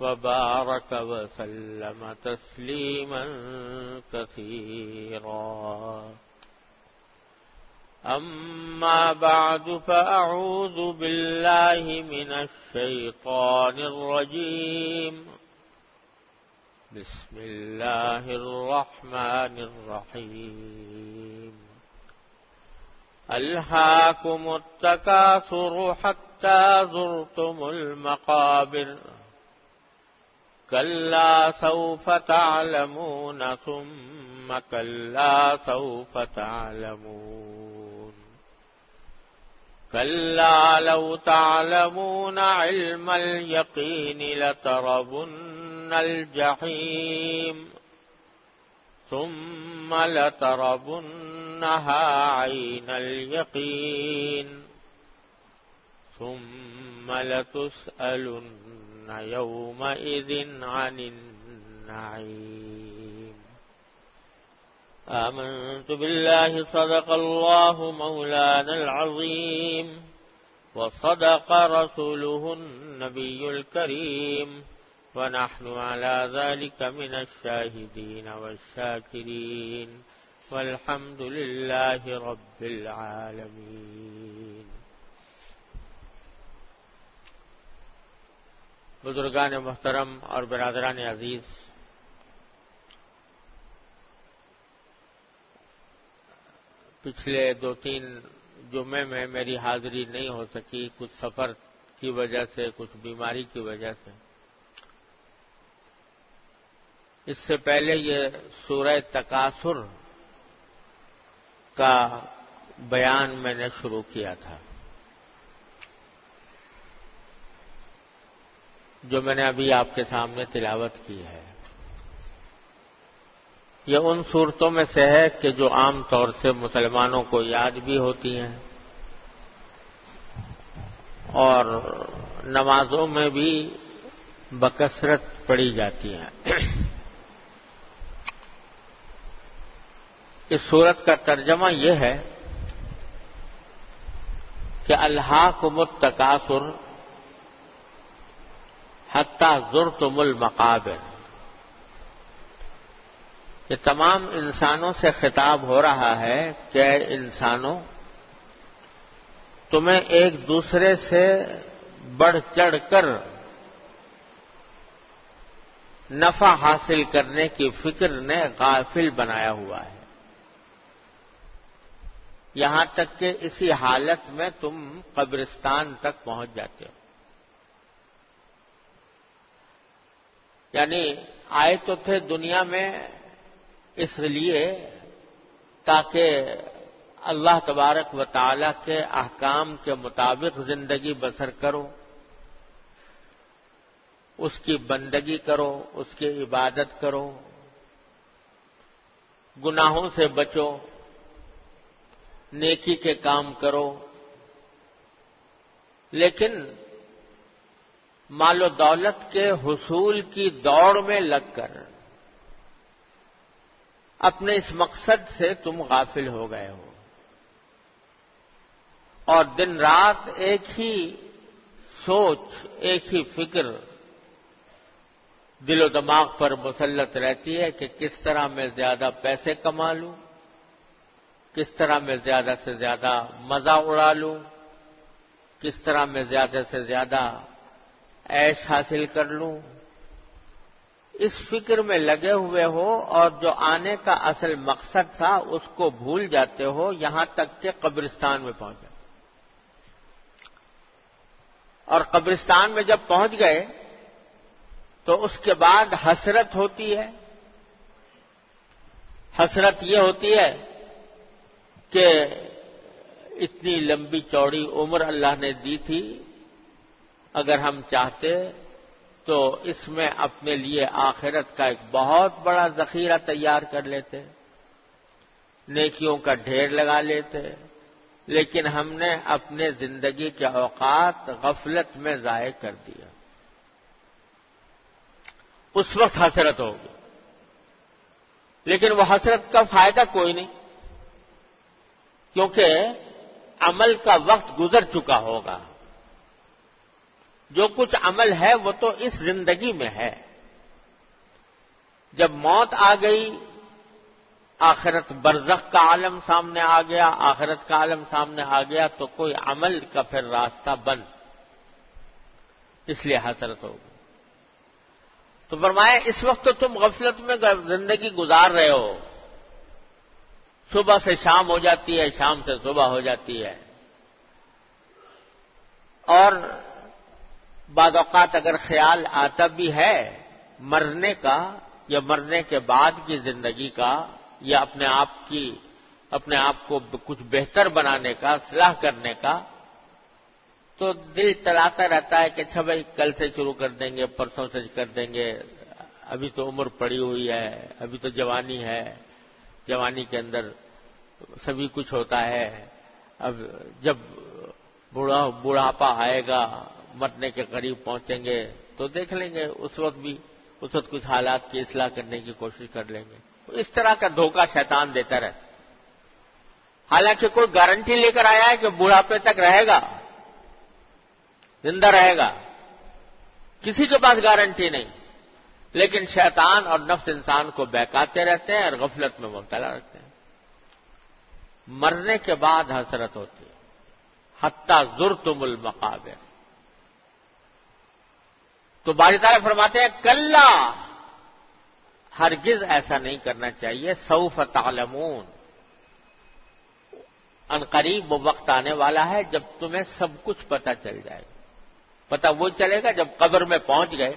وبارك وسلم تسليما كثيرا. أما بعد فأعوذ بالله من الشيطان الرجيم. بسم الله الرحمن الرحيم. ألهاكم التكاثر حتى زرتم المقابر كلا سوف تعلمون ثم كلا سوف تعلمون كلا لو تعلمون علم اليقين لترون الجحيم ثم لترونها عين اليقين ثم لتسألن يومئذ عن النعيم. آمنت بالله صدق الله مولانا العظيم وصدق رسوله النبي الكريم ونحن على ذلك من الشاهدين والشاكرين والحمد لله رب العالمين. بزرگان محترم اور برادران عزیز، پچھلے 2-3 جمعے میں میری حاضری نہیں ہو سکی، کچھ سفر کی وجہ سے، کچھ بیماری کی وجہ سے. اس سے پہلے یہ سورہ تکاثر کا بیان میں نے شروع کیا تھا، جو میں نے ابھی آپ کے سامنے تلاوت کی ہے. یہ ان صورتوں میں سے ہے کہ جو عام طور سے مسلمانوں کو یاد بھی ہوتی ہیں اور نمازوں میں بھی بکثرت پڑھی جاتی ہیں. اس سورت کا ترجمہ یہ ہے کہ الہاکم التکاثر حتی زرتم المقابر. یہ تمام انسانوں سے خطاب ہو رہا ہے کہ انسانوں، تمہیں ایک دوسرے سے بڑھ چڑھ کر نفع حاصل کرنے کی فکر نے غافل بنایا ہوا ہے، یہاں تک کہ اسی حالت میں تم قبرستان تک پہنچ جاتے ہو. یعنی آئے تو تھے دنیا میں اس لیے تاکہ اللہ تبارک و تعالی کے احکام کے مطابق زندگی بسر کرو، اس کی بندگی کرو، اس کی عبادت کرو، گناہوں سے بچو، نیکی کے کام کرو. لیکن مال و دولت کے حصول کی دوڑ میں لگ کر اپنے اس مقصد سے تم غافل ہو گئے ہو اور دن رات ایک ہی سوچ، ایک ہی فکر دل و دماغ پر مسلط رہتی ہے کہ کس طرح میں زیادہ پیسے کما لوں، کس طرح میں زیادہ سے زیادہ مزہ اڑا لوں، کس طرح میں زیادہ سے زیادہ عیش حاصل کر لوں. اس فکر میں لگے ہوئے ہو اور جو آنے کا اصل مقصد تھا اس کو بھول جاتے ہو، یہاں تک کہ قبرستان میں پہنچ جاتے. اور قبرستان میں جب پہنچ گئے تو اس کے بعد حسرت ہوتی ہے. حسرت یہ ہوتی ہے کہ اتنی لمبی چوڑی عمر اللہ نے دی تھی، اگر ہم چاہتے تو اس میں اپنے لیے آخرت کا ایک بہت بڑا ذخیرہ تیار کر لیتے، نیکیوں کا ڈھیر لگا لیتے، لیکن ہم نے اپنے زندگی کے اوقات غفلت میں ضائع کر دیا. اس وقت حسرت ہوگی، لیکن وہ حسرت کا فائدہ کوئی نہیں، کیونکہ عمل کا وقت گزر چکا ہوگا. جو کچھ عمل ہے وہ تو اس زندگی میں ہے. جب موت آ گئی، آخرت برزخ کا عالم سامنے آ گیا، آخرت کا عالم سامنے آ گیا، تو کوئی عمل کا پھر راستہ بند، اس لیے حسرت ہوگی. تو فرمایا اس وقت تو تم غفلت میں زندگی گزار رہے ہو، صبح سے شام ہو جاتی ہے، شام سے صبح ہو جاتی ہے، اور بعض اوقات اگر خیال آتا بھی ہے مرنے کا یا مرنے کے بعد کی زندگی کا یا اپنے آپ کو کچھ بہتر بنانے کا، اصلاح کرنے کا، تو دل تڑاتا رہتا ہے کہ اچھا بھائی کل سے شروع کر دیں گے، پرسوں سے کر دیں گے، ابھی تو عمر پڑی ہوئی ہے، ابھی تو جوانی ہے، جوانی کے اندر سبھی کچھ ہوتا ہے. اب جب بڑھاپا آئے گا، مرنے کے قریب پہنچیں گے تو دیکھ لیں گے، اس وقت کچھ حالات کی اصلاح کرنے کی کوشش کر لیں گے. اس طرح کا دھوکہ شیطان دیتا رہتا. حالانکہ کوئی گارنٹی لے کر آیا ہے کہ بڑھاپے تک رہے گا، زندہ رہے گا، کسی کے پاس گارنٹی نہیں، لیکن شیطان اور نفس انسان کو بہکاتے رہتے ہیں اور غفلت میں مبتلا رہتے ہیں. مرنے کے بعد حسرت ہوتی ہے، حتی زرتم المقابر. تو باری تعالیٰ فرماتے ہیں کلا، ہرگز ایسا نہیں کرنا چاہیے. سوف تعلمون، ان قریب وہ وقت آنے والا ہے جب تمہیں سب کچھ پتہ چل جائے گا. پتہ وہ چلے گا جب قبر میں پہنچ گئے.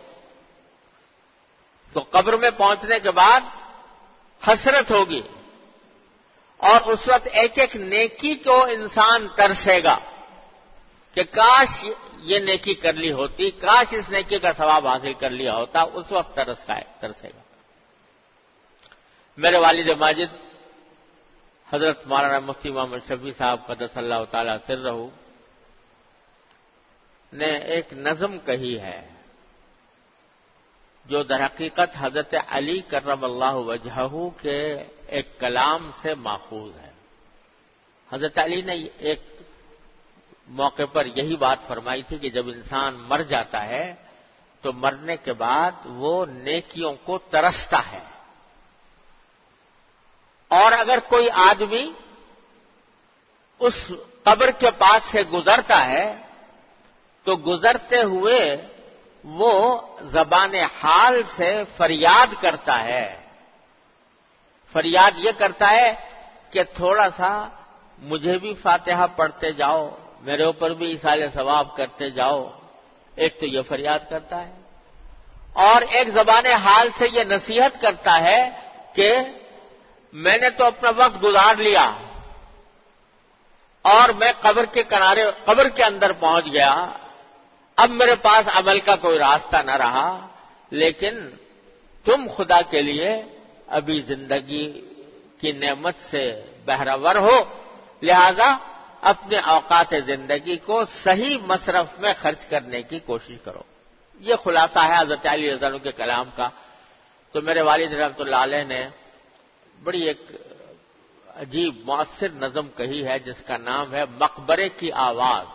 تو قبر میں پہنچنے کے بعد حسرت ہوگی، اور اس وقت ایک ایک نیکی کو انسان ترسے گا کہ کاش یہ نیکی کر لی ہوتی، کاش اس نیکی کا ثواب حاصل کر لیا ہوتا. اس وقت ترسے گا. میرے والد ماجد حضرت مولانا مفتی محمد شفیع صاحب قدس اللہ تعالی سرہ نے ایک نظم کہی ہے جو در حقیقت حضرت علی کرم اللہ وجہہ کے ایک کلام سے ماخوذ ہے. حضرت علی نے ایک موقع پر یہی بات فرمائی تھی کہ جب انسان مر جاتا ہے تو مرنے کے بعد وہ نیکیوں کو ترستا ہے، اور اگر کوئی آدمی اس قبر کے پاس سے گزرتا ہے تو گزرتے ہوئے وہ زبان حال سے فریاد کرتا ہے. فریاد یہ کرتا ہے کہ تھوڑا سا مجھے بھی فاتحہ پڑھتے جاؤ، میرے اوپر بھی ایصال ثواب کرتے جاؤ. ایک تو یہ فریاد کرتا ہے، اور ایک زبان حال سے یہ نصیحت کرتا ہے کہ میں نے تو اپنا وقت گزار لیا اور میں قبر کے اندر پہنچ گیا، اب میرے پاس عمل کا کوئی راستہ نہ رہا، لیکن تم خدا کے لیے ابھی زندگی کی نعمت سے بہرہور ہو، لہذا اپنے اوقات زندگی کو صحیح مصرف میں خرچ کرنے کی کوشش کرو. یہ خلاصہ ہے حضرت علی رضی اللہ عنہ کے کلام کا. تو میرے والد رحمۃ اللہ علیہ نے بڑی ایک عجیب مؤثر نظم کہی ہے جس کا نام ہے مقبرے کی آواز.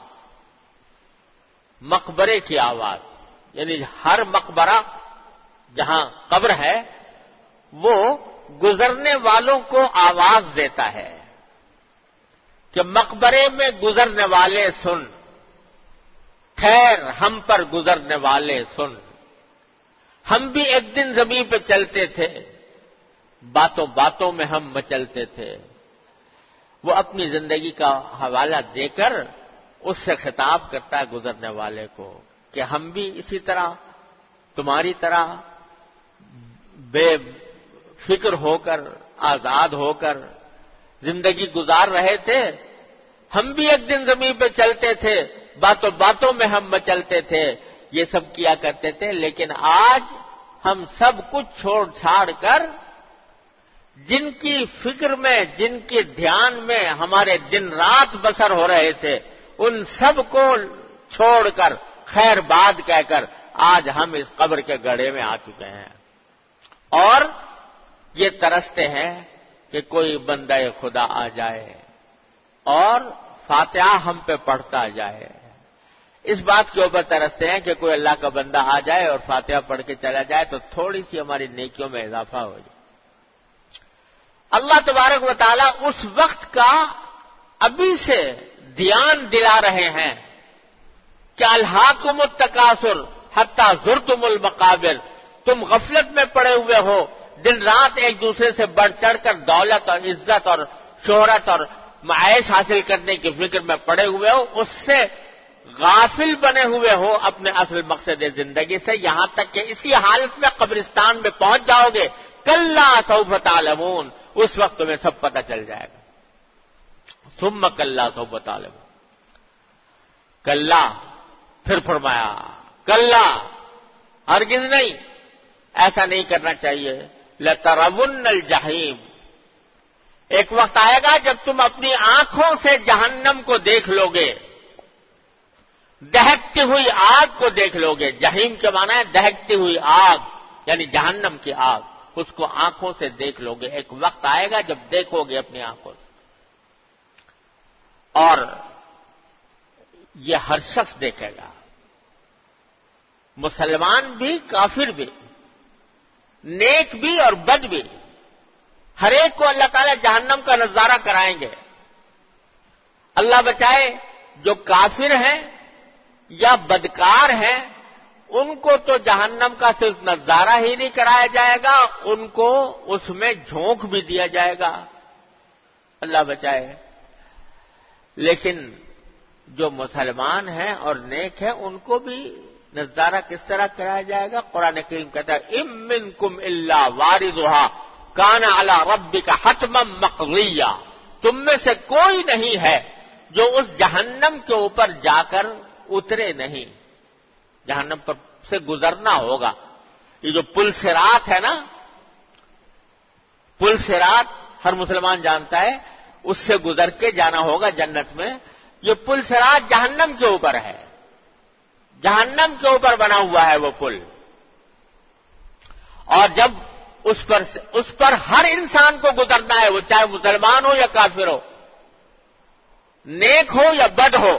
مقبرے کی آواز یعنی ہر مقبرہ جہاں قبر ہے وہ گزرنے والوں کو آواز دیتا ہے کہ مقبرے میں گزرنے والے سن، خیر ہم پر گزرنے والے سن، ہم بھی ایک دن زمین پہ چلتے تھے، باتوں باتوں میں ہم مچلتے تھے. وہ اپنی زندگی کا حوالہ دے کر اس سے خطاب کرتا ہے گزرنے والے کو کہ ہم بھی اسی طرح تمہاری طرح بے فکر ہو کر، آزاد ہو کر زندگی گزار رہے تھے. ہم بھی ایک دن زمین پہ چلتے تھے، باتوں باتوں میں ہم مچلتے تھے، یہ سب کیا کرتے تھے، لیکن آج ہم سب کچھ چھوڑ چھاڑ کر جن کی فکر میں، جن کے دھیان میں ہمارے دن رات بسر ہو رہے تھے، ان سب کو چھوڑ کر خیر باد کہہ کر آج ہم اس قبر کے گڑھے میں آ چکے ہیں، اور یہ ترستے ہیں کہ کوئی بندہ خدا آ جائے اور فاتحہ ہم پہ پڑھتا جائے. اس بات کے اوپر ترستے ہیں کہ کوئی اللہ کا بندہ آ جائے اور فاتحہ پڑھ کے چلا جائے تو تھوڑی سی ہماری نیکیوں میں اضافہ ہو جائے۔ اللہ تبارک و تعالی اس وقت کا ابھی سے دھیان دلا رہے ہیں کہ الہاکم التکاثر حتی زرتم المقابر، تم غفلت میں پڑے ہوئے ہو، دن رات ایک دوسرے سے بڑھ چڑھ کر دولت اور عزت اور شہرت اور معاش حاصل کرنے کی فکر میں پڑے ہوئے ہو، اس سے غافل بنے ہوئے ہو اپنے اصل مقصد زندگی سے، یہاں تک کہ اسی حالت میں قبرستان میں پہنچ جاؤ گے۔ کلا سوف تعلمون، اس وقت تمہیں سب پتہ چل جائے گا۔ ثم کلا سوف تعلمون، کلا، پھر فرمایا کلا، ہرگز نہیں، ایسا نہیں کرنا چاہیے۔ لترون الجحیم، ایک وقت آئے گا جب تم اپنی آنکھوں سے جہنم کو دیکھ لو گے، دہکتی ہوئی آگ کو دیکھ لو گے۔ جہیم کے معنی ہے دہکتی ہوئی آگ، یعنی جہنم کی آگ، اس کو آنکھوں سے دیکھ لو گے۔ ایک وقت آئے گا جب دیکھو گے اپنی آنکھوں سے، اور یہ ہر شخص دیکھے گا، مسلمان بھی، کافر بھی، نیک بھی اور بد بھی، ہر ایک کو اللہ تعالیٰ جہنم کا نظارہ کرائیں گے۔ اللہ بچائے، جو کافر ہیں یا بدکار ہیں ان کو تو جہنم کا صرف نظارہ ہی نہیں کرایا جائے گا، ان کو اس میں جھونک بھی دیا جائے گا، اللہ بچائے۔ لیکن جو مسلمان ہیں اور نیک ہیں ان کو بھی نظارہ کس طرح کرایا جائے گا؟ قرآن کریم کہتا ہے ام منکم الا واردھا کان علی ربک حتما مقضیا، تم میں سے کوئی نہیں ہے جو اس جہنم کے اوپر جا کر اترے نہیں، جہنم پر سے گزرنا ہوگا۔ یہ جو پل صراط ہے نا، پل صراط ہر مسلمان جانتا ہے، اس سے گزر کے جانا ہوگا جنت میں۔ یہ پل صراط جہنم کے اوپر ہے، جہنم کے اوپر بنا ہوا ہے وہ پل، اور جب اس پر ہر انسان کو گزرنا ہے، وہ چاہے مسلمان ہو یا کافر ہو، نیک ہو یا بد ہو،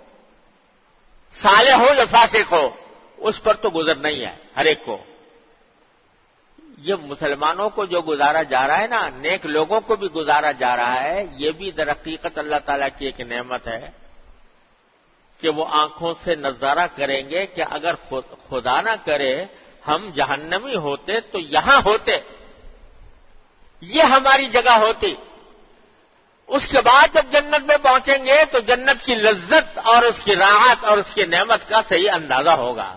صالح ہو یا فاسق ہو، اس پر تو گزرنا ہی ہے ہر ایک کو۔ یہ مسلمانوں کو جو گزارا جا رہا ہے نا، نیک لوگوں کو بھی گزارا جا رہا ہے، یہ بھی در حقیقت اللہ تعالیٰ کی ایک نعمت ہے کہ وہ آنکھوں سے نظارہ کریں گے کہ اگر خدا نہ کرے ہم جہنمی ہوتے تو یہاں ہوتے، یہ ہماری جگہ ہوتی۔ اس کے بعد جب جنت میں پہنچیں گے تو جنت کی لذت اور اس کی راحت اور اس کی نعمت کا صحیح اندازہ ہوگا۔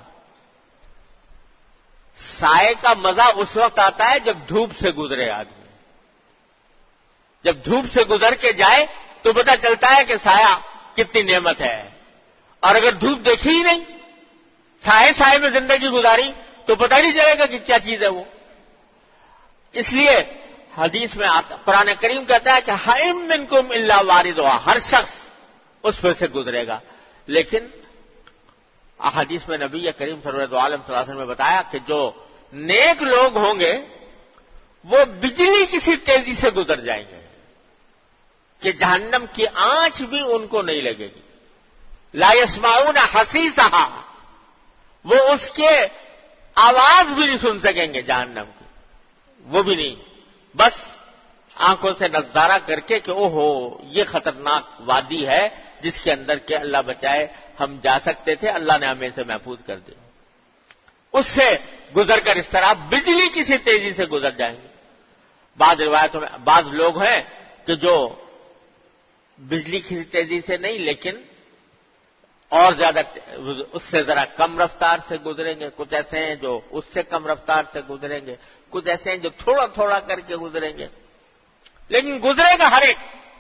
سائے کا مزہ اس وقت آتا ہے جب دھوپ سے گزرے آدمی، جب دھوپ سے گزر کے جائے تو پتہ چلتا ہے کہ سایہ کتنی نعمت ہے، اور اگر دھوپ دیکھی ہی نہیں، سائے میں زندگی گزاری تو پتہ نہیں چلے گا کہ کیا چیز ہے وہ۔ اس لیے حدیث میں قرآن کریم کہتا ہے کہ ہَئِم مِّنکُمْ إِلَّا وَارِدُهَا، ہر شخص اس پر سے گزرے گا۔ لیکن حدیث میں نبی کریم صلی اللہ علیہ وسلم نے بتایا کہ جو نیک لوگ ہوں گے وہ بجلی کسی تیزی سے گزر جائیں گے کہ جہنم کی آنچ بھی ان کو نہیں لگے گی۔ لا يسمعون حسیسہا، وہ اس کے آواز بھی نہیں سن سکیں گے جہنم کی، وہ بھی نہیں، بس آنکھوں سے نظارہ کر کے کہ اوہو یہ خطرناک وادی ہے جس کے اندر کے اللہ بچائے ہم جا سکتے تھے، اللہ نے ہمیں سے محفوظ کر دیا، اس سے گزر کر اس طرح بجلی کسی تیزی سے گزر جائیں گے۔ بعض روایتوں میں بعض لوگ ہیں کہ جو بجلی کسی تیزی سے نہیں لیکن اور زیادہ اس سے ذرا کم رفتار سے گزریں گے، کچھ ایسے ہیں جو اس سے کم رفتار سے گزریں گے، کچھ ایسے ہیں جو تھوڑا تھوڑا کر کے گزریں گے، لیکن گزرے گا ہر ایک۔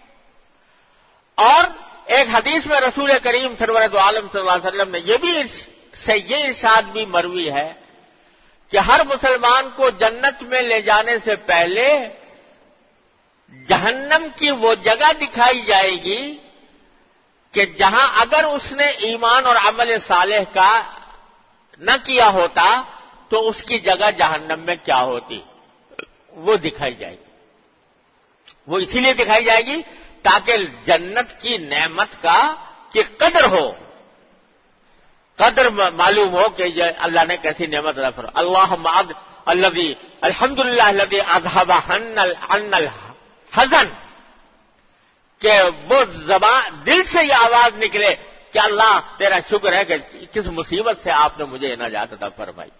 اور ایک حدیث میں رسول کریم سرورت عالم صلی اللہ علیہ وسلم نے یہ ارشاد بھی مروی ہے کہ ہر مسلمان کو جنت میں لے جانے سے پہلے جہنم کی وہ جگہ دکھائی جائے گی کہ جہاں اگر اس نے ایمان اور عمل صالح کا نہ کیا ہوتا تو اس کی جگہ جہنم میں کیا ہوتی، وہ دکھائی جائے گی۔ وہ اسی لیے دکھائی جائے گی تاکہ جنت کی نعمت کی قدر ہو، قدر معلوم ہو کہ یہ اللہ نے کیسی نعمت عطا فرمائی. اللہم الذی الحمدللہ الذی اذھب عنا الحزن، کہ وہ زبان دل سے یہ آواز نکلے کہ اللہ تیرا شکر ہے کہ کس مصیبت سے آپ نے مجھے نجات عطا فرمائی.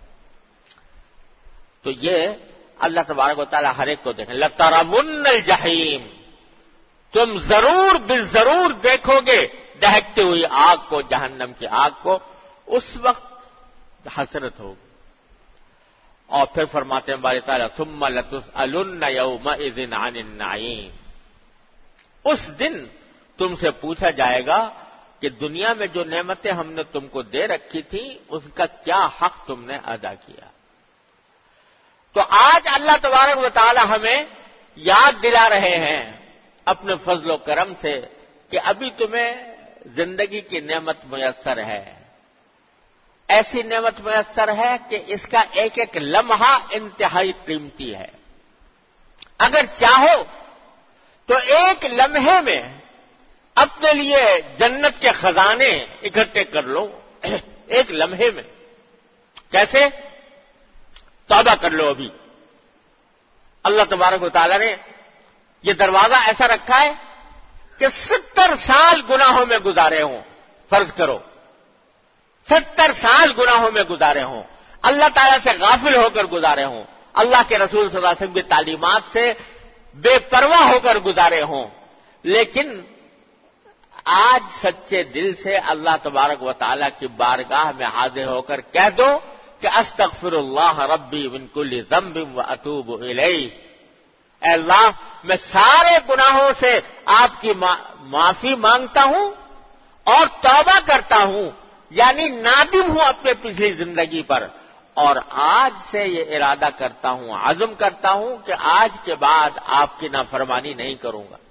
تو یہ اللہ تبارک و تعالیٰ ہر ایک کو دیکھیں. لَتَرَوُنَّ الْجَحِيمَ، تم ضرور بالضرور دیکھو گے دہکتی ہوئی آگ کو، جہنم کی آگ کو. اس وقت حسرت ہوگی. اور پھر فرماتے ہیں باری تعالیٰ ثُمَّ لَتُسْأَلُنَّ يَوْمَئِذٍ عَنِ النَّعِيمِ، اس دن تم سے پوچھا جائے گا کہ دنیا میں جو نعمتیں ہم نے تم کو دے رکھی تھی اس کا کیا حق تم نے ادا کیا. تو آج اللہ تبارک و تعالی ہمیں یاد دلا رہے ہیں اپنے فضل و کرم سے کہ ابھی تمہیں زندگی کی نعمت میسر ہے. ایسی نعمت میسر ہے کہ اس کا ایک ایک لمحہ انتہائی قیمتی ہے. اگر چاہو تو ایک لمحے میں اپنے لیے جنت کے خزانے اکٹھے کر لو. ایک لمحے میں. کیسے؟ توبہ کر لو. ابھی اللہ تبارک و تعالیٰ نے یہ دروازہ ایسا رکھا ہے کہ 70 سال گناہوں میں گزارے ہوں. فرض کرو 70 سال گناہوں میں گزارے ہوں، اللہ تعالیٰ سے غافل ہو کر گزارے ہوں، اللہ کے رسول صلی اللہ علیہ وسلم کی تعلیمات سے بے پرواہ ہو کر گزارے ہوں، لیکن آج سچے دل سے اللہ تبارک و تعالیٰ کی بارگاہ میں حاضر ہو کر کہہ دو کہ استغفر اللہ ربی من کل ذنب واتوب الیہ. اے اللہ میں سارے گناہوں سے آپ کی معافی مانگتا ہوں اور توبہ کرتا ہوں، یعنی نادم ہوں اپنے پچھلی زندگی پر، اور آج سے یہ ارادہ کرتا ہوں، عزم کرتا ہوں کہ آج کے بعد آپ کی نافرمانی نہیں کروں گا.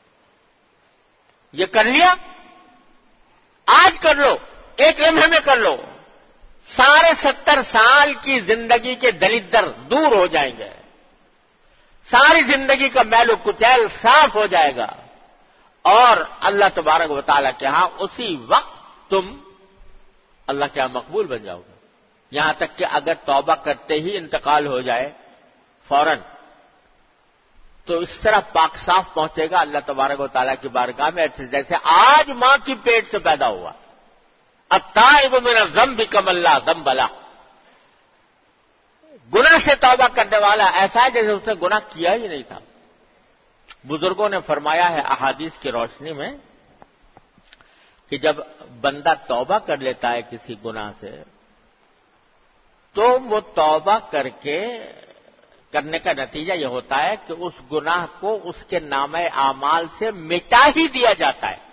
یہ کر لیا؟ آج کر لو، ایک لمحے میں کر لو. سارے 70 سال کی زندگی کے دلدر دور ہو جائیں گے، ساری زندگی کا میل و کچیل صاف ہو جائے گا، اور اللہ تبارک و تعالیٰ کے ہاں اسی وقت تم اللہ کے ہاں مقبول بن جاؤ گے. یہاں تک کہ اگر توبہ کرتے ہی انتقال ہو جائے فوراً، تو اس طرح پاک صاف پہنچے گا اللہ تبارک و تعالیٰ کی بارگاہ میں جیسے آج ماں کی پیٹ سے پیدا ہوا. التائب من الذنب کمن لا ذنب لہ، گناہ سے توبہ کرنے والا ایسا ہے جیسے اس نے گناہ کیا ہی نہیں تھا. بزرگوں نے فرمایا ہے احادیث کی روشنی میں کہ جب بندہ توبہ کر لیتا ہے کسی گناہ سے تو وہ توبہ کرنے کا نتیجہ یہ ہوتا ہے کہ اس گناہ کو اس کے نامہ اعمال سے مٹا ہی دیا جاتا ہے.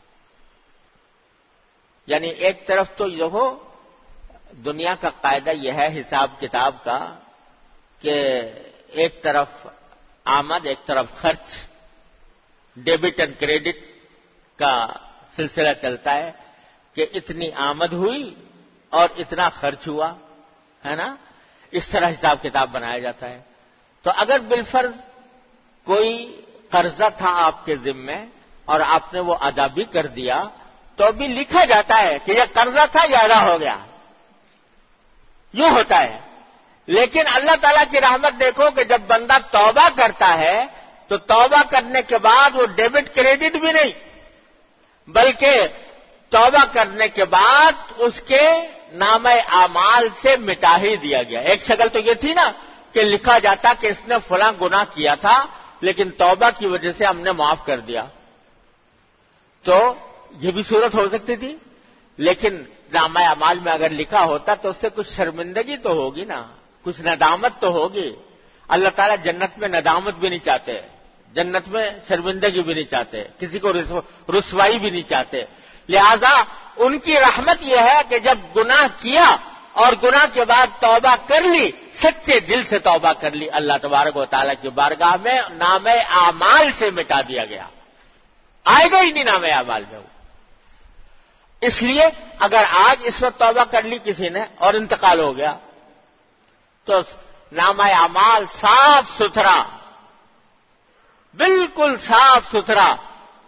یعنی ایک طرف تو دیکھو دنیا کا قاعدہ یہ ہے حساب کتاب کا کہ ایک طرف آمد ایک طرف خرچ، ڈیبٹ اینڈ کریڈٹ کا سلسلہ چلتا ہے کہ اتنی آمد ہوئی اور اتنا خرچ ہوا، ہے نا؟ اس طرح حساب کتاب بنایا جاتا ہے. تو اگر بالفرض کوئی قرضہ تھا آپ کے ذمے اور آپ نے وہ ادا بھی کر دیا تو بھی لکھا جاتا ہے کہ یہ قرضہ تھا یہ ادا ہو گیا. یوں ہوتا ہے. لیکن اللہ تعالیٰ کی رحمت دیکھو کہ جب بندہ توبہ کرتا ہے تو توبہ کرنے کے بعد وہ ڈیبٹ کریڈٹ بھی نہیں، بلکہ توبہ کرنے کے بعد اس کے نامہ اعمال سے مٹا ہی دیا گیا. ایک شکل تو یہ تھی نا کہ لکھا جاتا کہ اس نے فلاں گناہ کیا تھا لیکن توبہ کی وجہ سے ہم نے معاف کر دیا. تو یہ بھی صورت ہو سکتی تھی، لیکن نامہ اعمال میں اگر لکھا ہوتا تو اس سے کچھ شرمندگی تو ہوگی نا، کچھ ندامت تو ہوگی. اللہ تعالیٰ جنت میں ندامت بھی نہیں چاہتے، جنت میں شرمندگی بھی نہیں چاہتے، کسی کو رسوائی بھی نہیں چاہتے. لہذا ان کی رحمت یہ ہے کہ جب گناہ کیا اور گناہ کے بعد توبہ کر لی، سچے دل سے توبہ کر لی، اللہ تبارک و تعالیٰ کی بارگاہ میں نامہ اعمال سے مٹا دیا گیا، آئے گا ہی نہیں نامہ اعمال میں. اس لیے اگر آج اس وقت توبہ کر لی کسی نے اور انتقال ہو گیا تو نامہ اعمال صاف ستھرا، بالکل صاف ستھرا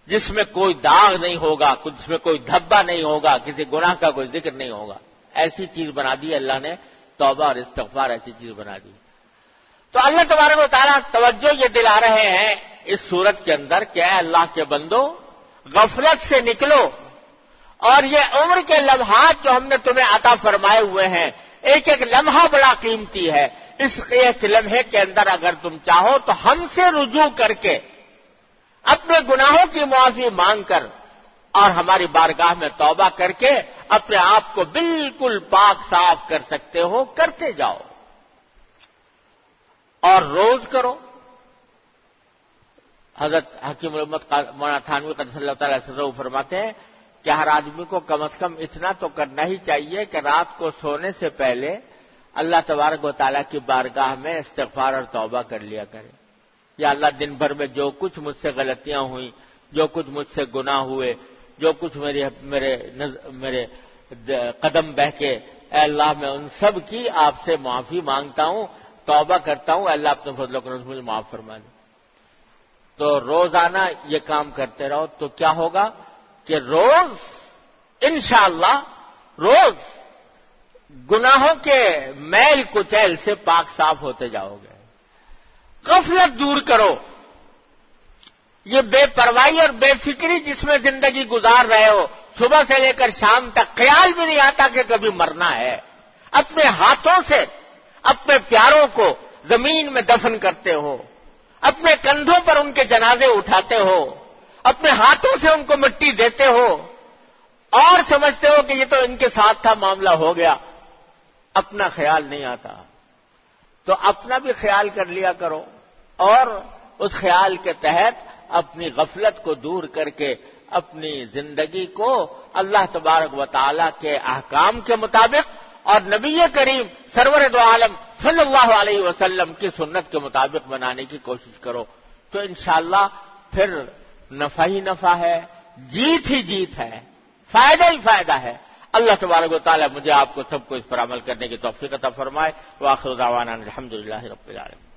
جس میں کوئی داغ نہیں ہوگا، جس میں کوئی دھبا نہیں ہوگا، کسی گناہ کا کوئی ذکر نہیں ہوگا. ایسی چیز بنا دی اللہ نے، توبہ اور استغفار ایسی چیز بنا دی. تو اللہ تبارک و تعالیٰ توجہ یہ دلا رہے ہیں اس سورت کے اندر کہ اے اللہ کے بندو، غفلت سے نکلو، اور یہ عمر کے لمحات جو ہم نے تمہیں عطا فرمائے ہوئے ہیں، ایک ایک لمحہ بڑا قیمتی ہے. اس ایک لمحے کے اندر اگر تم چاہو تو ہم سے رجوع کر کے اپنے گناہوں کی معافی مانگ کر اور ہماری بارگاہ میں توبہ کر کے اپنے آپ کو بالکل پاک صاف کر سکتے ہو. کرتے جاؤ اور روز کرو. حضرت حکیم مولانا تھانوی قدس اللہ تعالی سرہ فرماتے ہیں کہ ہر آدمی کو کم از کم اتنا تو کرنا ہی چاہیے کہ رات کو سونے سے پہلے اللہ تبارک و تعالیٰ کی بارگاہ میں استغفار اور توبہ کر لیا کرے. یا اللہ دن بھر میں جو کچھ مجھ سے غلطیاں ہوئیں، جو کچھ مجھ سے گناہ ہوئے، جو کچھ میرے قدم بہکے، اے اللہ میں ان سب کی آپ سے معافی مانگتا ہوں، توبہ کرتا ہوں، اللہ اپنے فضل و کرم سے مجھے معاف فرما دے. تو روزانہ یہ کام کرتے رہو تو کیا ہوگا کہ روز انشاءاللہ روز گناہوں کے میل کچیل سے پاک صاف ہوتے جاؤ گے. غفلت دور کرو. یہ بے پرواہی اور بے فکری جس میں زندگی گزار رہے ہو، صبح سے لے کر شام تک خیال بھی نہیں آتا کہ کبھی مرنا ہے. اپنے ہاتھوں سے اپنے پیاروں کو زمین میں دفن کرتے ہو، اپنے کندھوں پر ان کے جنازے اٹھاتے ہو، اپنے ہاتھوں سے ان کو مٹی دیتے ہو اور سمجھتے ہو کہ یہ تو ان کے ساتھ تھا، معاملہ ہو گیا. اپنا خیال نہیں آتا تو اپنا بھی خیال کر لیا کرو اور اس خیال کے تحت اپنی غفلت کو دور کر کے اپنی زندگی کو اللہ تبارک و تعالیٰ کے احکام کے مطابق اور نبی کریم سرور دو عالم صلی اللہ علیہ وسلم کی سنت کے مطابق بنانے کی کوشش کرو. تو انشاءاللہ پھر نفع ہی نفع ہے، جیت ہی جیت ہے، فائدہ ہی فائدہ ہے. اللہ تبارک و تعالیٰ مجھے آپ کو سب کو اس پر عمل کرنے کی توفیق عطا فرمائے. وآخر دعوانا الحمدللہ رب العالمین.